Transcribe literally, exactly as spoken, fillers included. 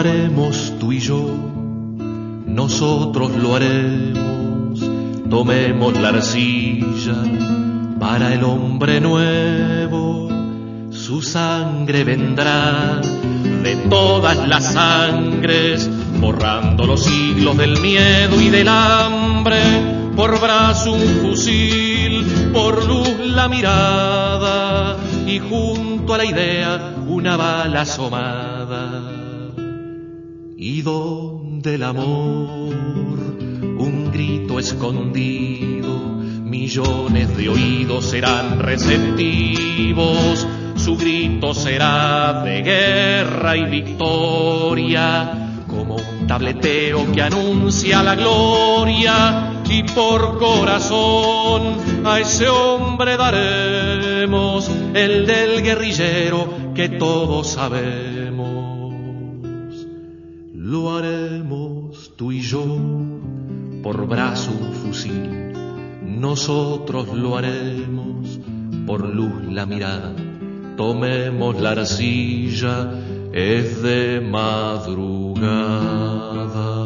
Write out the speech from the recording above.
haremos tú y yo, nosotros lo haremos. Tomemos la arcilla para el hombre nuevo. Su sangre vendrá de todas las sangres, borrando los siglos del miedo y del hambre. Por brazo un fusil, por luz la mirada, y junto a la idea una bala asomada. Y donde el amor, un grito escondido, millones de oídos serán receptivos. Su grito será de guerra y victoria, como un tableteo que anuncia la gloria. Y por corazón a ese hombre daremos el del guerrillero que todos sabemos. Lo haremos tú y yo, por brazo un fusil. Nosotros lo haremos, por luz la mirada. Tomemos la arcilla, es de madrugada.